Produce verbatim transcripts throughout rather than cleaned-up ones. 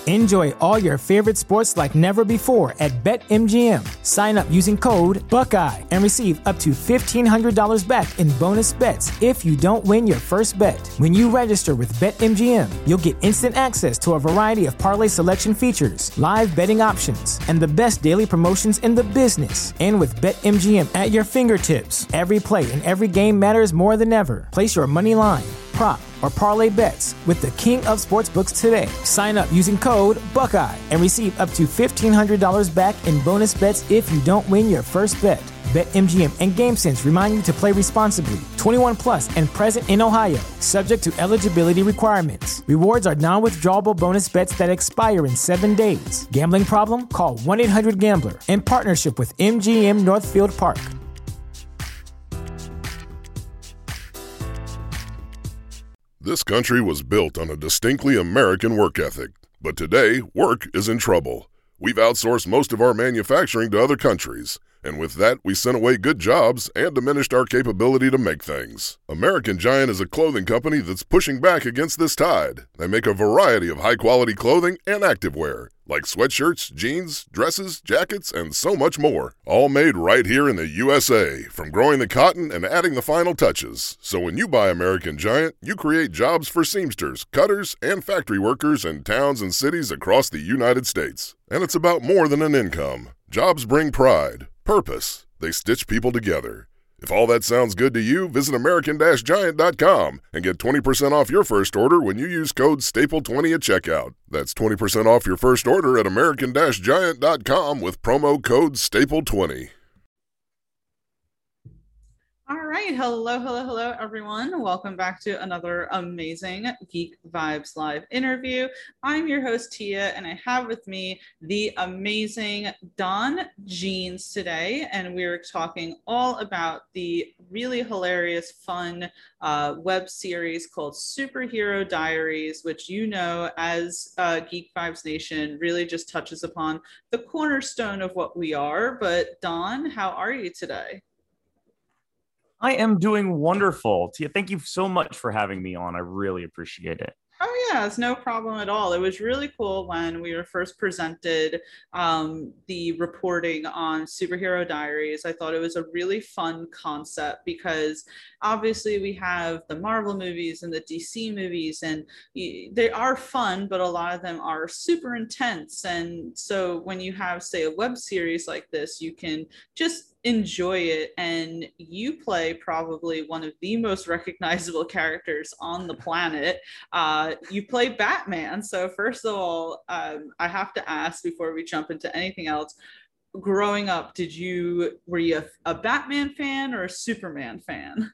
Enjoy all your favorite sports like never before at BetMGM. Sign up using code Buckeye and receive up to fifteen hundred dollars back in bonus bets if you don't win your first bet. When you register with BetMGM, you'll get instant access to a variety of parlay selection features, live betting options, and the best daily promotions in the business. And with BetMGM at your fingertips, every play and every game matters more than ever. Place your money line, prop, or parlay bets with the king of sportsbooks today. Sign up using code Buckeye and receive up to fifteen hundred dollars back in bonus bets if you don't win your first bet. BetMGM and GameSense remind you to play responsibly. twenty-one plus and present in Ohio, subject to eligibility requirements. Rewards are non-withdrawable bonus bets that expire in seven days. Gambling problem? Call one eight hundred gambler in partnership with M G M Northfield Park. This country was built on a distinctly American work ethic, but today, work is in trouble. We've outsourced most of our manufacturing to other countries, and with that, we sent away good jobs and diminished our capability to make things. American Giant is a clothing company that's pushing back against this tide. They make a variety of high-quality clothing and activewear, like sweatshirts, jeans, dresses, jackets, and so much more. All made right here in the U S A, from growing the cotton and adding the final touches. So when you buy American Giant, you create jobs for seamsters, cutters, and factory workers in towns and cities across the United States. And it's about more than an income. Jobs bring pride, purpose. They stitch people together. If all that sounds good to you, visit American Giant dot com and get twenty percent off your first order when you use code staple twenty at checkout. That's twenty percent off your first order at American Giant dot com with promo code staple twenty. All right. Hello, hello, hello, everyone. Welcome back to another amazing Geek Vibes Live interview. I'm your host, Tia, and I have with me the amazing Don Jeans today, and we're talking all about the really hilarious, fun uh, web series called Superhero Diaries, which you know as uh, Geek Vibes Nation really just touches upon the cornerstone of what we are. But Don, how are you today? I am doing wonderful. Tia, thank you so much for having me on. I really appreciate it. Oh, yeah, it's no problem at all. It was really cool when we were first presented um, the reporting on Superhero Diaries. I thought it was a really fun concept because obviously we have the Marvel movies and the D C movies, and they are fun, but a lot of them are super intense. And so when you have, say, a web series like this, you can just enjoy it, and you play probably one of the most recognizable characters on the planet. Uh, you play Batman. So first of all, um, I have to ask before we jump into anything else, growing up, did you, were you a, a Batman fan or a Superman fan?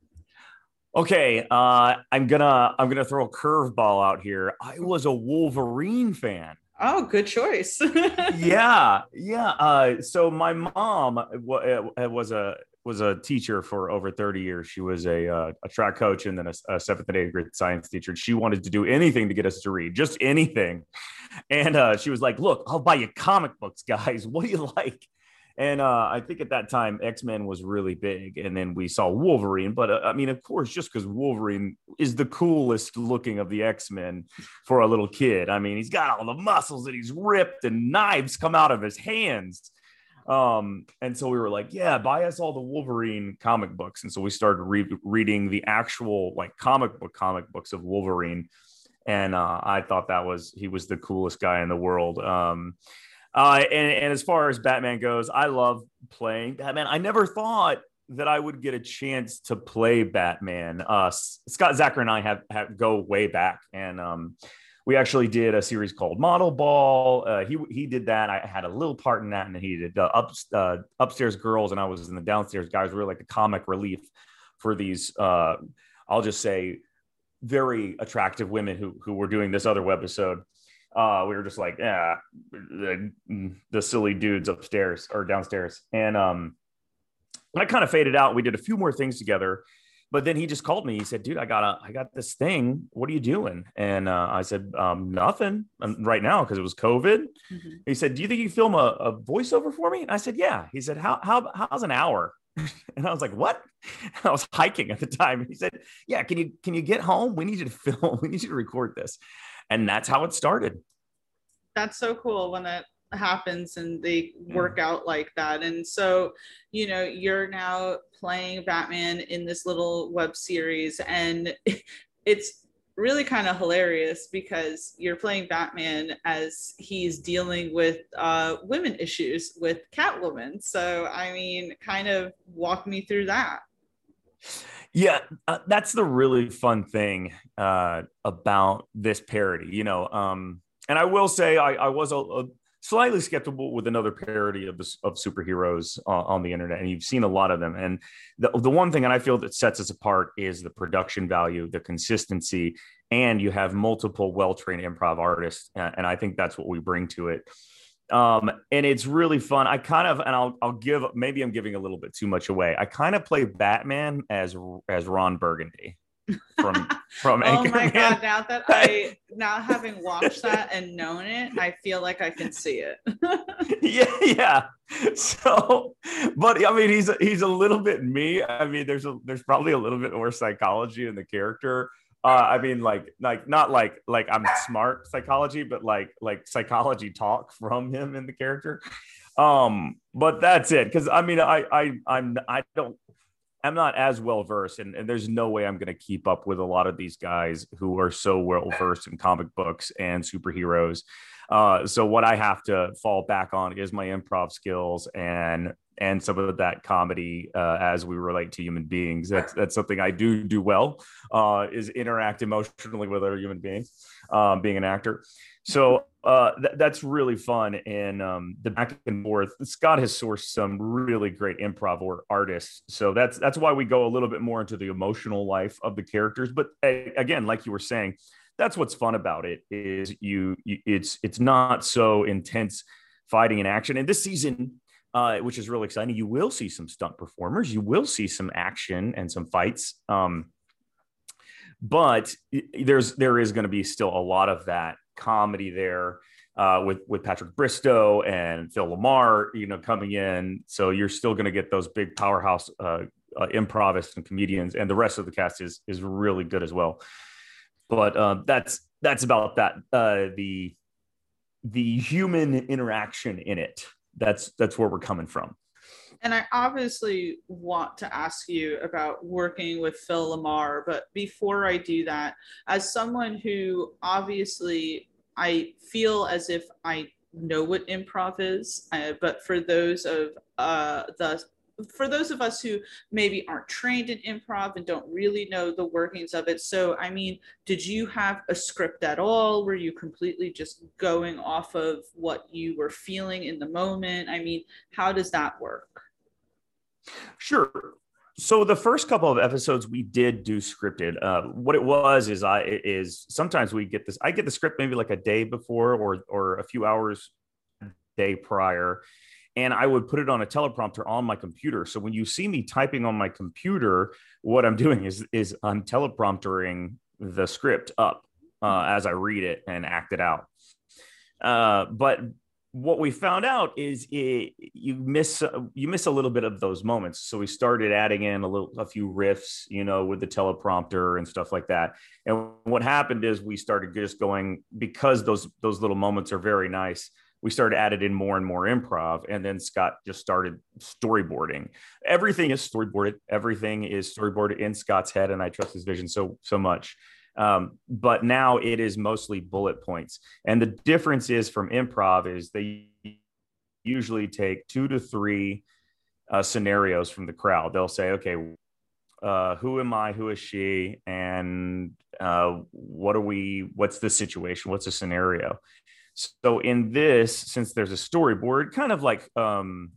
Okay, uh, I'm gonna I'm gonna throw a curveball out here. I was a Wolverine fan. Oh, good choice. yeah, yeah. Uh, so my mom w- was a was a teacher for over thirty years. She was a uh, a track coach and then a, a seventh and eighth grade science teacher. And she wanted to do anything to get us to read, just anything. And uh, she was like, "Look, I'll buy you comic books, guys. What do you like?" And uh, I think at that time, X-Men was really big. And then we saw Wolverine. But uh, I mean, of course, just because Wolverine is the coolest looking of the X-Men for a little kid. I mean, he's got all the muscles and he's ripped and knives come out of his hands. Um, and so we were like, yeah, buy us all the Wolverine comic books. And so we started re- reading the actual like comic book comic books of Wolverine. And uh, I thought that was, he was the coolest guy in the world. Um Uh, and, and as far as Batman goes, I love playing Batman. I never thought that I would get a chance to play Batman. Uh, Scott Zacher and I have, have go way back, and um, we actually did a series called Model Ball. Uh, he he did that. I had a little part in that, and he did uh, up, uh, Upstairs Girls, and I was in the Downstairs Guys. We were like the comic relief for these. Uh, I'll just say very attractive women who who were doing this other webisode. Uh, we were just like, yeah, the, the silly dudes upstairs or downstairs. And um, I kind of faded out. We did a few more things together, but then he just called me. He said, dude, I got a, I got this thing. What are you doing? And uh, I said, um, nothing right now, because it was COVID. Mm-hmm. He said, do you think you film a, a voiceover for me? And I said, yeah. He said, how, how, how's an hour? And I was like, what? I was hiking at the time. And he said, yeah, can you, can you get home? We need you to film. We need you to record this. And that's how it started. that's so cool when that happens and they work mm. out like that. And so, you know, you're now playing Batman in this little web series, and it's really kind of hilarious because you're playing Batman as he's dealing with uh, women issues with Catwoman. So, I mean, kind of walk me through that. Yeah, uh, that's the really fun thing uh, about this parody, you know. Um, and I will say I, I was a, a slightly skeptical with another parody of this, of superheroes uh, on the internet, and you've seen a lot of them. And the, the one thing, and I feel that sets us apart, is the production value, the consistency, and you have multiple well-trained improv artists, and I think that's what we bring to it. Um, and it's really fun. I kind of, and I'll, I'll give, maybe I'm giving a little bit too much away. I kind of play Batman as, as Ron Burgundy from, from Oh my God. Now that I, now having watched that and known it, I feel like I can see it. yeah. Yeah. So, but I mean, he's, he's a little bit me. I mean, there's a, there's probably a little bit more psychology in the character. Uh, I mean, like, like not like, like I'm smart psychology, but like, like psychology talk from him in the character. Um, but that's it. Cause I mean, I, I, I'm, I don't, I'm not as well versed, and, and there's no way I'm going to keep up with a lot of these guys who are so well versed in comic books and superheroes. Uh, so what I have to fall back on is my improv skills and and some of that comedy uh, as we relate to human beings. That's that's something I do do well, uh, is interact emotionally with other human beings, um, being an actor. So uh, th- that's really fun. And um, the back and forth, Scott has sourced some really great improv or artists. So that's that's why we go a little bit more into the emotional life of the characters. But uh, again, like you were saying, that's what's fun about it, is you, you it's it's not so intense fighting and action. And this season, uh, which is really exciting, you will see some stunt performers, you will see some action and some fights. Um, but there's there is going to be still a lot of that comedy there uh, with with Patrick Bristow and Phil Lamar, you know, coming in. So you're still going to get those big powerhouse uh, uh, improvists and comedians, and the rest of the cast is is really good as well. But uh, that's that's about that. Uh, the the human interaction in it. That's that's where we're coming from. And I obviously want to ask you about working with Phil Lamar, but before I do that, as someone who obviously I feel as if I know what improv is, uh, but for those of uh, the for those of us who maybe aren't trained in improv and don't really know the workings of it. So, I mean, did you have a script at all? Were you completely just going off of what you were feeling in the moment? I mean, how does that work? Sure. So the first couple of episodes we did do scripted. Uh, what it was is I is sometimes we get this. I get the script maybe like a day before or or a few hours a day prior, and I would put it on a teleprompter on my computer. So when you see me typing on my computer, what I'm doing is is I'm telepromptering the script up uh, as I read it and act it out. Uh, but what we found out is it, you miss you miss a little bit of those moments. So we started adding in a little a few riffs, you know, with the teleprompter and stuff like that. And what happened is we started just going, because those those little moments are very nice, we started adding in more and more improv. And then Scott just started storyboarding. Everything is storyboarded. Everything is storyboarded in Scott's head, and I trust his vision so so much. Um, but now it is mostly bullet points. And the difference is from improv is they usually take two to three uh, scenarios from the crowd. They'll say, okay, uh, who am I? Who is she? And uh, what are we, what's the situation? What's the scenario? So in this, since there's a storyboard, kind of like, um,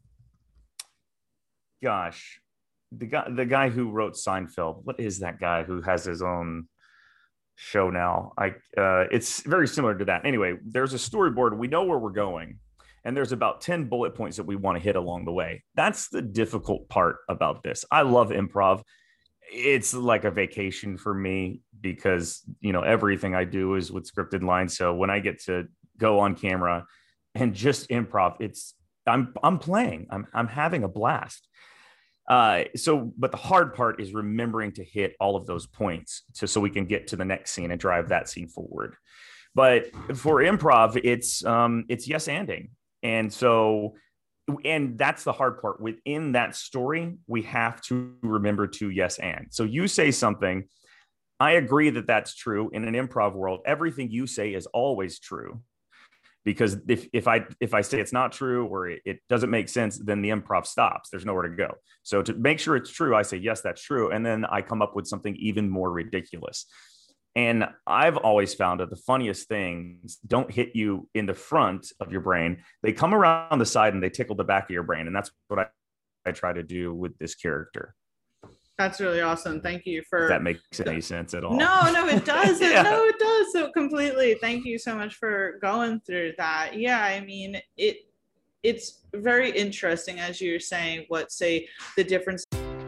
gosh, the guy, the guy who wrote Seinfeld, what is that guy who has his own show now? I uh it's very similar to that. Anyway, there's a storyboard, we know where we're going, and there's about ten bullet points that we want to hit along the way. That's the difficult part about this. I love improv. It's like a vacation for me because, you know, everything I do is with scripted lines. So when I get to go on camera and just improv, it's I'm I'm playing. I'm I'm having a blast. Uh, so, but the hard part is remembering to hit all of those points to, so we can get to the next scene and drive that scene forward. But for improv, it's um, it's yes anding, and so and that's the hard part. Within that story, we have to remember to yes and. So you say something, I agree that that's true. In an improv world, everything you say is always true. Because if, if I if I say it's not true or it, it doesn't make sense, then the improv stops. There's nowhere to go. So to make sure it's true, I say, yes, that's true. And then I come up with something even more ridiculous. And I've always found that the funniest things don't hit you in the front of your brain. They come around the side and they tickle the back of your brain. And that's what I, I try to do with this character. That's really awesome. Thank you for if that makes any sense at all. No, no, it does. Yeah. No, it does. So completely. Thank you so much for going through that. Yeah, I mean, it it's very interesting, as you're saying, what say the difference.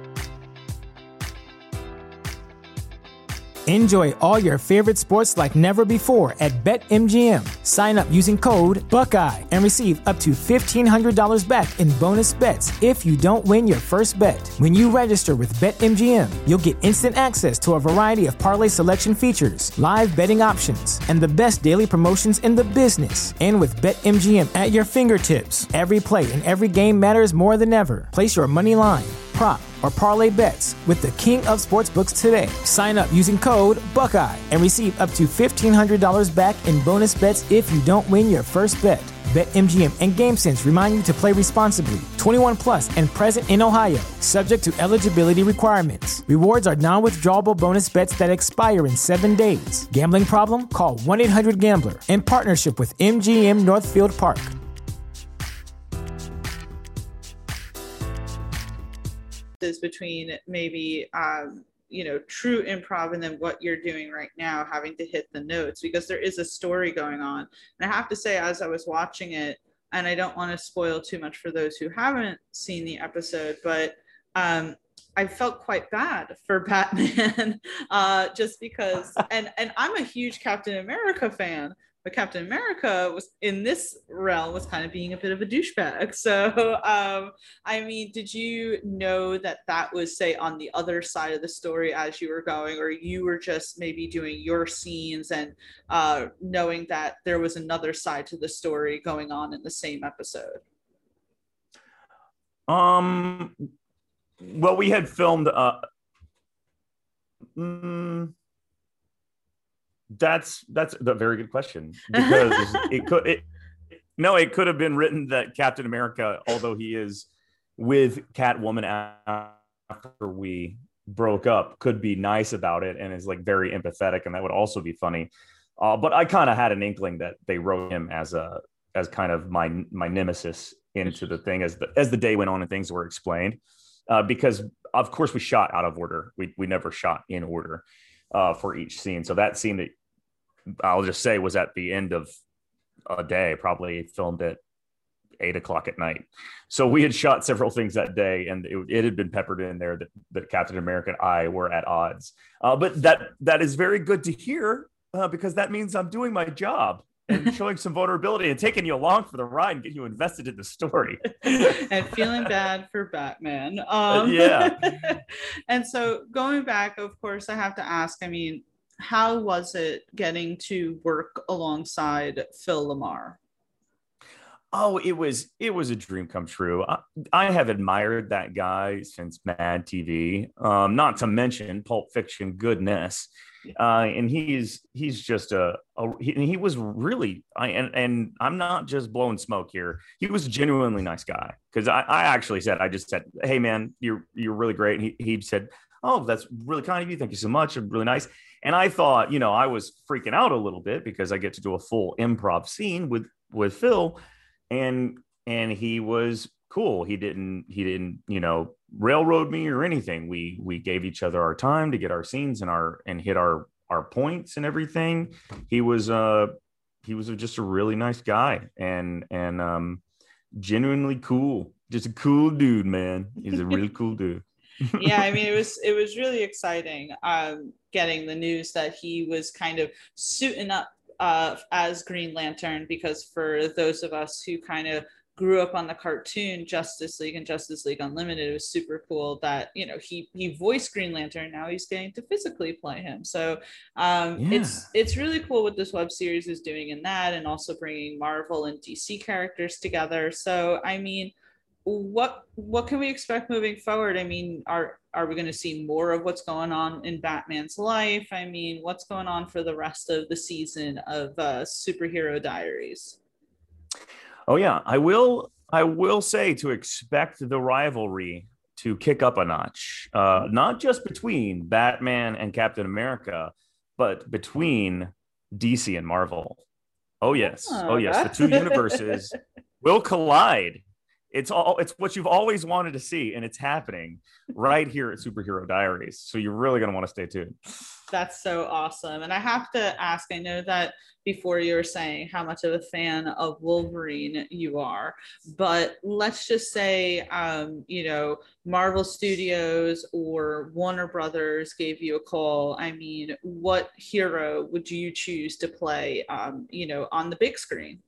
Enjoy all your favorite sports like never before at BetMGM. Sign up using code Buckeye and receive up to fifteen hundred dollars back in bonus bets if you don't win your first bet. When you register with BetMGM, you'll get instant access to a variety of parlay selection features, live betting options, and the best daily promotions in the business. And with BetMGM at your fingertips, every play and every game matters more than ever. Place your money line, prop, or parlay bets with the king of sportsbooks today. Sign up using code Buckeye and receive up to fifteen hundred dollars back in bonus bets if you don't win your first bet. BetMGM and GameSense remind you to play responsibly. twenty-one plus and present in Ohio, subject to eligibility requirements. Rewards are non-withdrawable bonus bets that expire in seven days. Gambling problem? Call one eight hundred gambler in partnership with M G M Northfield Park. Is between maybe um you know true improv and then what you're doing right now, having to hit the notes, because there is a story going on. And I have to say, as I was watching it, and I don't want to spoil too much for those who haven't seen the episode, but um I felt quite bad for Batman uh just because and and I'm a huge Captain America fan, but Captain America was in this realm was kind of being a bit of a douchebag. So, um, I mean, did you know that that was, say, on the other side of the story as you were going, or you were just maybe doing your scenes and uh, knowing that there was another side to the story going on in the same episode? Um, well, we had filmed, uh, mm, That's that's a very good question, because it could it, no it could have been written that Captain America, although he is with Catwoman after we broke up, could be nice about it and is like very empathetic, and that would also be funny. Uh, but I kind of had an inkling that they wrote him as a as kind of my my nemesis into the thing as the as the day went on and things were explained, uh, because of course we shot out of order. We we never shot in order. Uh, for each scene. So that scene that I'll just say was at the end of a day, probably filmed at eight o'clock at night. So we had shot several things that day, and it, it had been peppered in there that, that Captain America and I were at odds. Uh, but that that is very good to hear, uh, because that means I'm doing my job and showing some vulnerability and taking you along for the ride and getting you invested in the story. And feeling bad for Batman. Um, yeah. And so going back, of course, I have to ask, I mean, how was it getting to work alongside Phil LaMarr? Oh, it was it was a dream come true. I, I have admired that guy since Mad T V, um, not to mention Pulp Fiction. Goodness, uh, and he's he's just a, a he, he was really I and, and I'm not just blowing smoke here. He was a genuinely nice guy, because I, I actually said I just said, hey man, you're you're really great. And he he said, oh, that's really kind of you. Thank you so much. Really nice. And I thought, you know, I was freaking out a little bit because I get to do a full improv scene with with Phil. And and he was cool. He didn't he didn't you know railroad me or anything. We we gave each other our time to get our scenes and our and hit our our points and everything. He was uh he was just a really nice guy and and um genuinely cool. Just a cool dude, man. He's a really cool dude. Yeah, I mean, it was it was really exciting um getting the news that he was kind of suiting up uh as Green Lantern, because for those of us who kind of grew up on the cartoon Justice League and Justice League Unlimited. It was super cool that, you know, he he voiced Green Lantern. Now he's getting to physically play him. So um, Yeah. it's it's really cool what this web series is doing in that, and also bringing Marvel and D C characters together. So I mean, what what can we expect moving forward? I mean, are are we going to see more of what's going on in Batman's life? I mean, what's going on for the rest of the season of uh, Superhero Diaries? Oh yeah, I will. I will say to expect the rivalry to kick up a notch, uh, not just between Batman and Captain America, but between D C and Marvel. Oh yes, oh, Oh, yes, the that- two universes will collide. It's all. It's what you've always wanted to see, and it's happening right here at Superhero Diaries. So you're really going to want to stay tuned. That's so awesome. And I have to ask, I know that before you were saying how much of a fan of Wolverine you are, but let's just say, um, you know, Marvel Studios or Warner Brothers gave you a call. I mean, what hero would you choose to play, um, you know, on the big screen?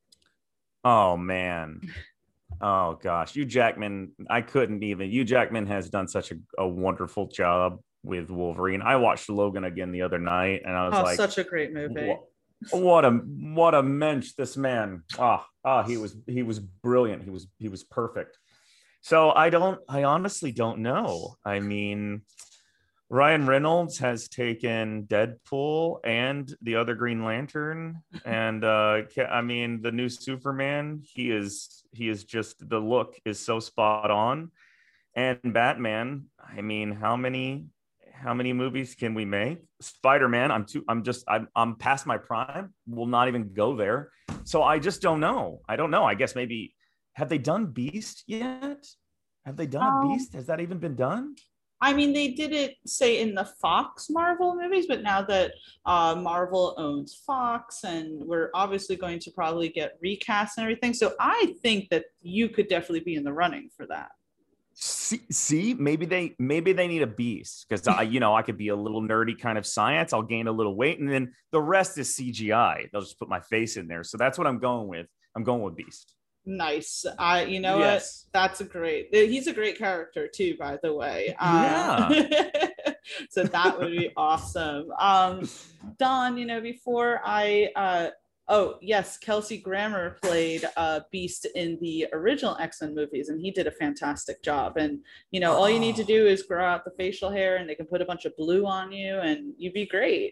Oh man. Oh gosh, Hugh Jackman. I couldn't even. Hugh Jackman has done such a, a wonderful job with Wolverine. I watched Logan again the other night, and I was Oh, like, such a great movie. what, what a what a mensch this man. Ah, ah, he was he was brilliant. He was he was perfect. So I don't. I honestly don't know. I mean, Ryan Reynolds has taken Deadpool and the other Green Lantern, and uh, I mean the new Superman. He is he is just the look is so spot on, and Batman. I mean, how many how many movies can we make? Spider-Man. I'm too. I'm just. I'm I'm past my prime. Will not even go there. So I just don't know. I don't know. I guess maybe have they done Beast yet? Have they done Um, a Beast? Has that even been done? I mean, they did it, say, in the Fox Marvel movies, but now that uh, Marvel owns Fox, and we're obviously going to probably get recast and everything. So I think that you could definitely be in the running for that. See, see, maybe they maybe they need a Beast because I, you know, I could be a little nerdy kind of science. I'll gain a little weight, and then the rest is C G I. They'll just put my face in there. So that's what I'm going with. I'm going with Beast. Nice. I, you know Yes. what? That's a great. He's a great character too, by the way. Yeah. Um, so that would be awesome. Um, Don, you know, before I, uh, oh yes, Kelsey Grammer played uh, Beast in the original X-Men movies, and he did a fantastic job. And you know, all you need to Oh. do is grow out the facial hair, and they can put a bunch of blue on you, and you'd be great.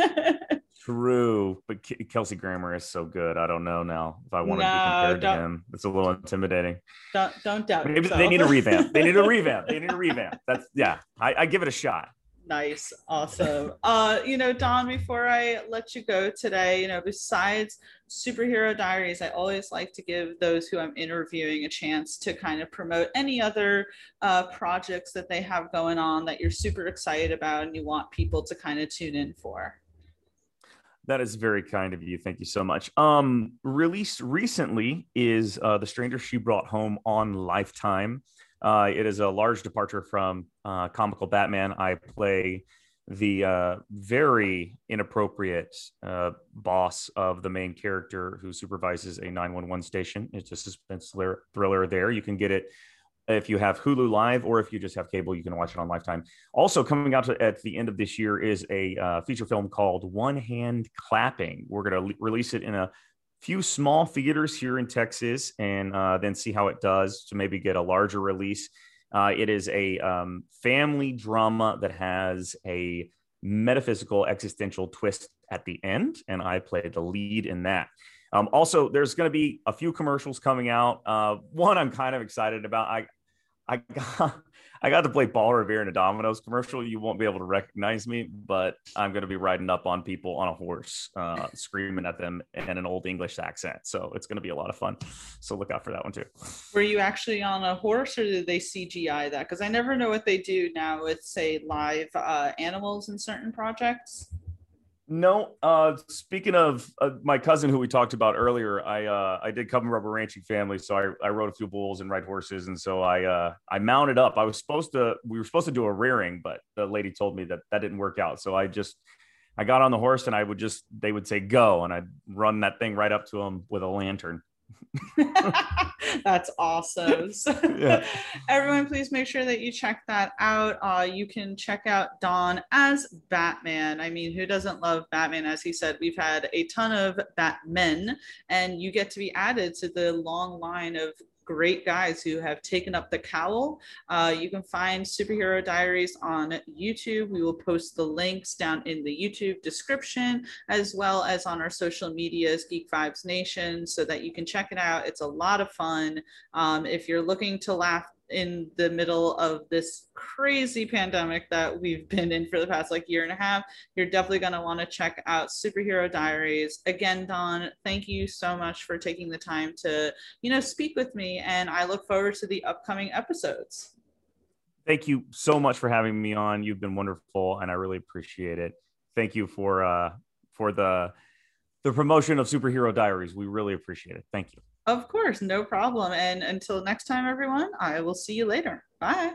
True, but K- Kelsey Grammer is so good. I don't know now if I want to No, be compared to don't- him. It's a little intimidating. don't don't doubt Maybe yourself. they need a revamp. They need a revamp. They need a revamp. That's yeah. I, I give it a shot. Nice. Awesome. Uh, you know, Don, before I let you go today, you know, besides Superhero Diaries, I always like to give those who I'm interviewing a chance to kind of promote any other uh, projects that they have going on that you're super excited about and you want people to kind of tune in for. That is very kind of you. Thank you so much. Um, released recently is uh, The Stranger She Brought Home on Lifetime. Uh, it is a large departure from uh, comical Batman. I play the uh, very inappropriate uh, boss of the main character who supervises a nine one one station. It's a suspense thriller thriller there. You can get it if you have Hulu Live, or if you just have cable, you can watch it on Lifetime. Also coming out to, at the end of this year is a uh, feature film called One Hand Clapping. We're going to le- release it in a few small theaters here in Texas, and uh, then see how it does to maybe get a larger release. Uh, it is a um, family drama that has a metaphysical existential twist at the end, and I play the lead in that. Um, also, there's going to be a few commercials coming out. Uh, one I'm kind of excited about. I I got I got to play Paul Revere in a Domino's commercial. You won't be able to recognize me, but I'm going to be riding up on people on a horse, uh, screaming at them in an old English accent. So it's going to be a lot of fun. So look out for that one too. Were you actually on a horse, or did they C G I that? Because I never know what they do now with, say, live uh, animals in certain projects. No, uh, speaking of uh, my cousin who we talked about earlier, I uh, I did come from a ranching family, so I, I rode a few bulls and ride horses, and so I uh, I mounted up. I was supposed to we were supposed to do a rearing, but the lady told me that that didn't work out. So I just I got on the horse, and I would just they would say go, and I'd run that thing right up to them with a lantern. That's awesome. So, yeah. Everyone, please make sure that you check that out. Uh, you can check out Don as Batman. I mean, who doesn't love Batman? As he said, we've had a ton of Batmen, and you get to be added to the long line of great guys who have taken up the cowl. Uh, you can find Superhero Diaries on YouTube. We will post the links down in the YouTube description, as well as on our social medias, Geek Vibes Nation, so that you can check it out. It's a lot of fun. Um, if you're looking to laugh in the middle of this crazy pandemic that we've been in for the past like year and a half, you're definitely going to want to check out Superhero Diaries. Again, Don, thank you so much for taking the time to, you know, speak with me, and I look forward to the upcoming episodes. Thank you so much for having me on. You've been wonderful, and I really appreciate it. Thank you for uh for the the promotion of Superhero Diaries. We really appreciate it. Thank you. Of course, no problem. And until next time, everyone, I will see you later. Bye.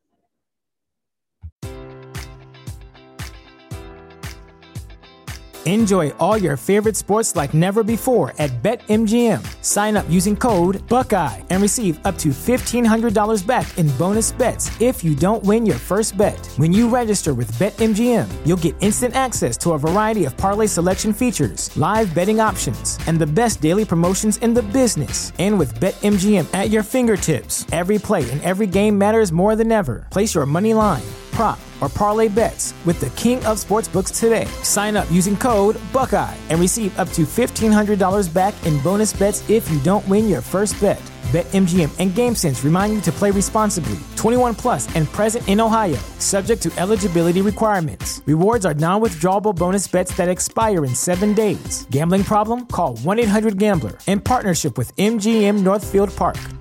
Enjoy all your favorite sports like never before at BetMGM. Sign up using code Buckeye and receive up to fifteen hundred dollars back in bonus bets if you don't win your first bet. When you register with BetMGM, you'll get instant access to a variety of parlay selection features, live betting options, and the best daily promotions in the business. And with BetMGM at your fingertips, every play and every game matters more than ever. Place your money line, prop, or parlay bets with the king of sportsbooks today. Sign up using code Buckeye and receive up to fifteen hundred dollars back in bonus bets if you don't win your first bet. BetMGM and GameSense remind you to play responsibly. twenty-one plus and present in Ohio, subject to eligibility requirements. Rewards are non-withdrawable bonus bets that expire in seven days. Gambling problem? Call one eight hundred gambler in partnership with M G M Northfield Park.